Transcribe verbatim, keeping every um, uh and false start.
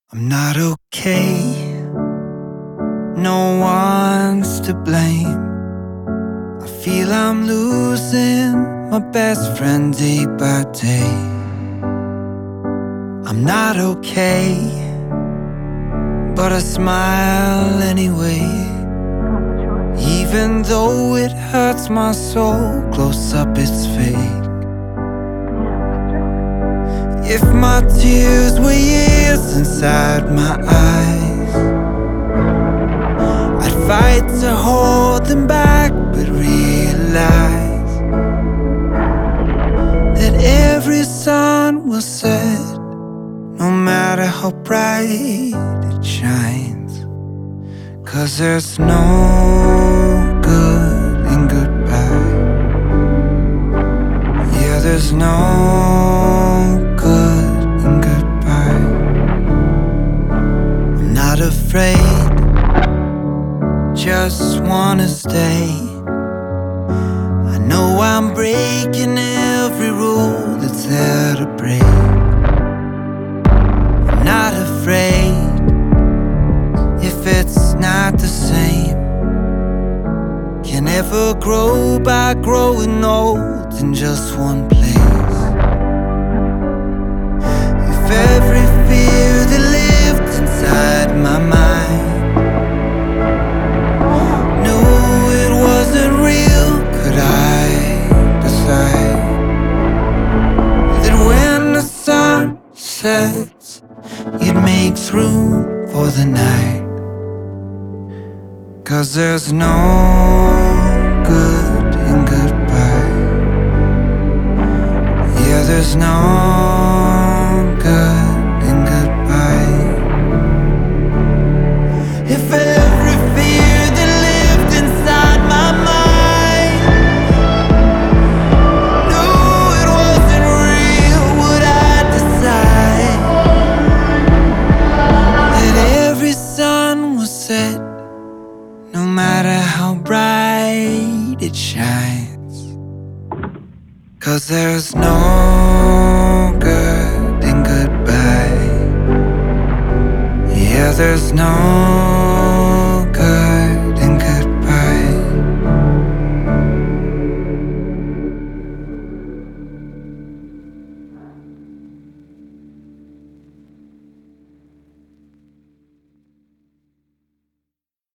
I'm not okay, no one's to blame. I feel I'm losing my best friend day by day. I'm not okay, but I smile anyway. Even though it hurts my soul, close up it's fake. If my tears were years inside my eyes, I'd fight to hold them back, but realize that every sun will set, no matter how bright it shines. 'Cause there's no good in goodbye. Yeah, there's no good in goodbye. I'm not afraid, just wanna stay. I know I'm breaking every rule that's there to break. I'm not afraid if it's not the same. Can never grow by growing old in just one place. If every fear that lived inside my mind knew it wasn't real, could I decide that when the sun sets, it makes room for the night? 'Cause there's no good in goodbye. Yeah, there's no good in goodbye. If every fear that lived inside my mind knew it wasn't real, would I decide that every sun was set, no matter how bright it shines? 'Cause there's no good in goodbye. Yeah, there's no